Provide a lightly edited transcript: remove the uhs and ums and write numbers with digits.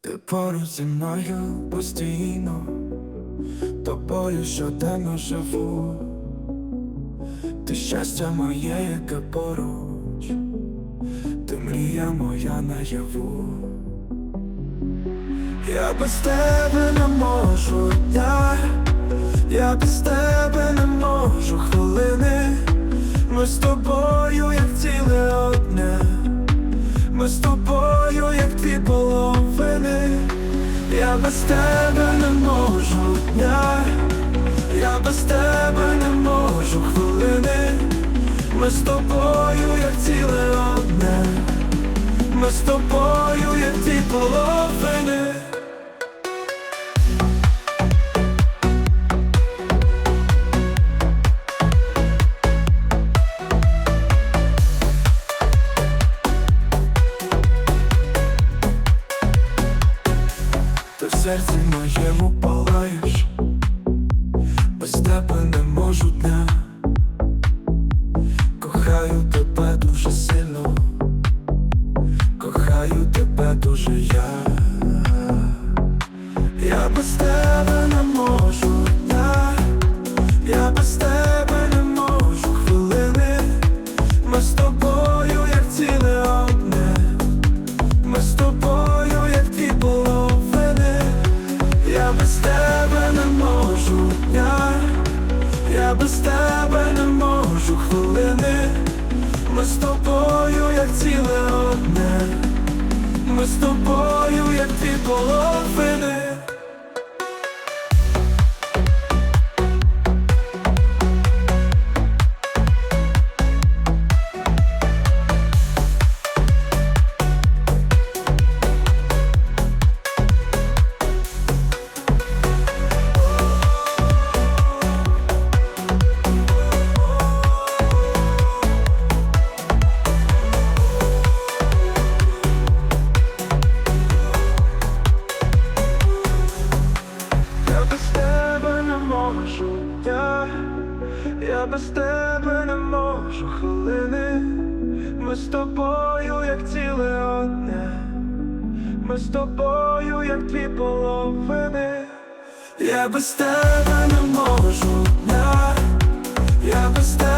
Ти поруч зі мною постійно, тобою щоденно живу. Ти щастя моє, яке поруч, ти мрія моя наяву. Я без тебе не можу дня, я без тебе не можу хвилини. Ми з тобою, як ціле одне, ми з тобою, як дві половини. Я без тебе не можу дня, я без тебе не можу хвилини. Ми з тобою, як ціле одне, ми з тобою, як дві половини. Ти в серці моєму палаєш, без тебе не можу дня. Кохаю тебе дуже сильно, кохаю тебе дуже я. Я без тебе не можу дня, я без тебе не можу хвилини. Ми з тобою, як ціле одне, ми з тобою, як дві половини. Я без тебе не можу дня, я без тебе не можу хвилини. Ми з тобою, як ціле одне, ми з тобою, як дві половини. Я без тебе не можу хвилини. Ми з тобою, як ціле одне, ми з тобою, як дві половини. Я без тебе не можу дня, я без тебе